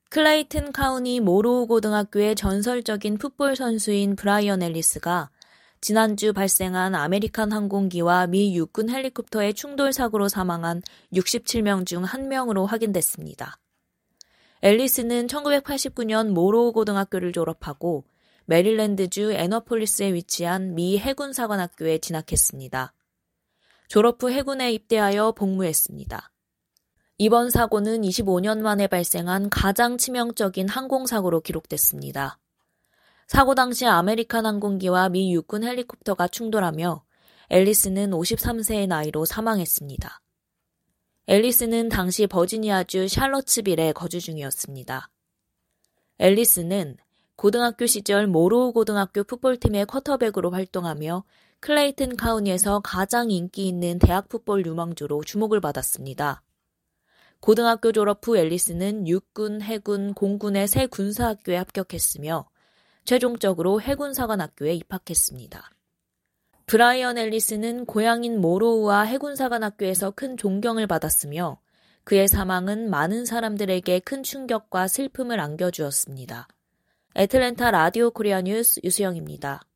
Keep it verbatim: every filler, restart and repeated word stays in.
클레이튼 카우니 모로우 고등학교의 전설적인 풋볼 선수인 브라이언 앨리스가 지난주 발생한 아메리칸 항공기와 미 육군 헬리콥터의 충돌 사고로 사망한 육십칠 명 중 한 명으로 확인됐습니다. 앨리스는 천구백팔십구 년 모로우 고등학교를 졸업하고 메릴랜드주 애너폴리스에 위치한 미 해군사관학교에 진학했습니다. 졸업 후 해군에 입대하여 복무했습니다. 이번 사고는 이십오 년 만에 발생한 가장 치명적인 항공사고로 기록됐습니다. 사고 당시 아메리칸 항공기와 미 육군 헬리콥터가 충돌하며 앨리스는 오십삼 세의 나이로 사망했습니다. 앨리스는 당시 버지니아주 샬럿츠빌에 거주 중이었습니다. 앨리스는 고등학교 시절 모로우 고등학교 풋볼팀의 쿼터백으로 활동하며 클레이튼 카우니에서 가장 인기 있는 대학 풋볼 유망주로 주목을 받았습니다. 고등학교 졸업 후 앨리스는 육군, 해군, 공군의 세 군사학교에 합격했으며 최종적으로 해군사관학교에 입학했습니다. 브라이언 앨리스는 고향인 모로우와 해군사관학교에서 큰 존경을 받았으며 그의 사망은 많은 사람들에게 큰 충격과 슬픔을 안겨주었습니다. 애틀랜타 라디오 코리아 뉴스 유수영입니다.